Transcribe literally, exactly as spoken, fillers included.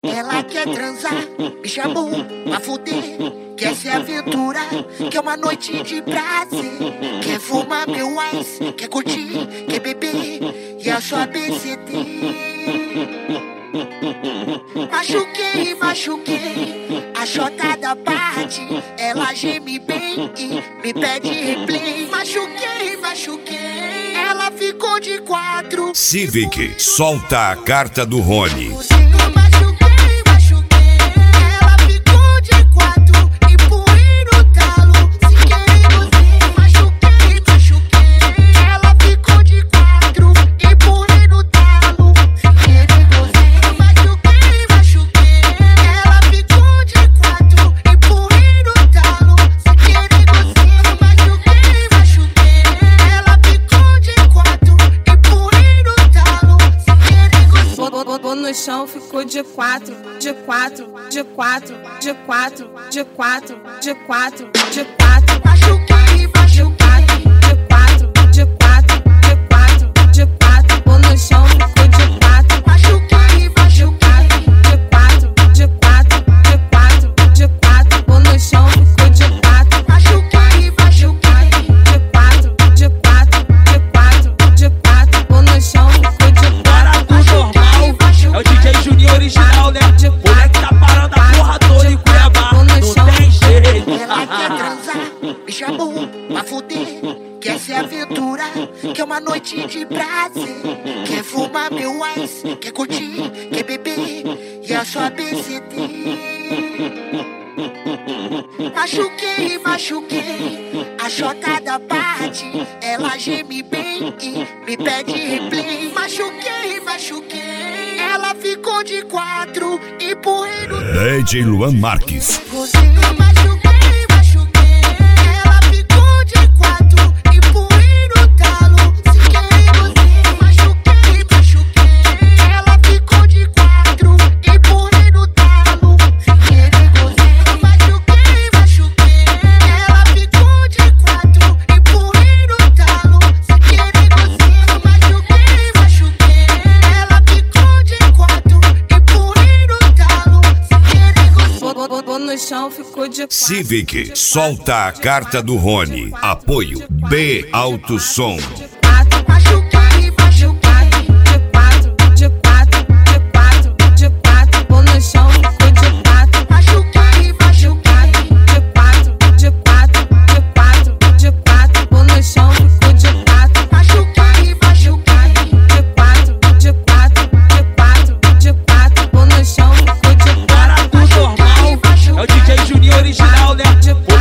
Ela quer transar, me chamou pra fuder. Quer se aventurar, quer uma noite de prazer. Quer fumar meu ice, quer curtir, quer beber. E a sua B C D. Machuquei, machuquei, a chotada parte. Ela geme bem e me pede replay. Machuquei, machuquei, ela ficou de quatro. Civic, solta a carta do Rony. No chão ficou de quatro, de quatro, de quatro, de quatro, de quatro, de quatro, de quatro. Machuquei, machuquei, de quatro, de quatro, de quatro, de quatro. Pô, no chão ficou de quatro. Machuquei, machuquei, de quatro, de quatro, de quatro, de quatro. Pô, no chão ficou de quatro. Machuquei, machuquei, de quatro, de quatro, de quatro, de quatro. Pô, no chão ficou de quatro. É o D J Juninho original, né? Moleque tá parando a porra toda em Cuiabá. Não tem jeito. Ela quer transar, me chamou pra fuder. Quer se aventurar, quer uma noite de prazer. Quer fumar meu ice, quer curtir, quer beber. E a sua B C D. Machuquei, machuquei, a chotada parte. Ela geme bem e me pede replay. Machuquei, machuquei, ela ficou de quatro. Empurrei no D J Luan Marques. você. Machuquei, machuquei, ela ficou de quatro. Empurrei no talo, se querer você. Machuquei, machuquei, ela ficou de quatro. Empurrei no talo, se querer você. Machuquei, machuquei, ela ficou de quatro. Empurrei no talo, se querer você. Machuquei, machuquei, ela ficou de quatro. Empurrei no talo, se querer você. Pô, no chão ficou de quatro. Civic, solta a carta do Rony. Apoio B Alto Som. Machuquei, machuquei, de quatro, de quatro, de quatro, de quatro. Pô, no chão ficou de quatro. Machuquei, machuquei, de quatro, de quatro, de quatro, de quatro. Pô, no chão ficou de quatro. Machuquei, machuquei, de quatro, de quatro, de quatro, de quatro. Pô, no chão ficou de quatro. Para do normal. É o D J Juninho original, né?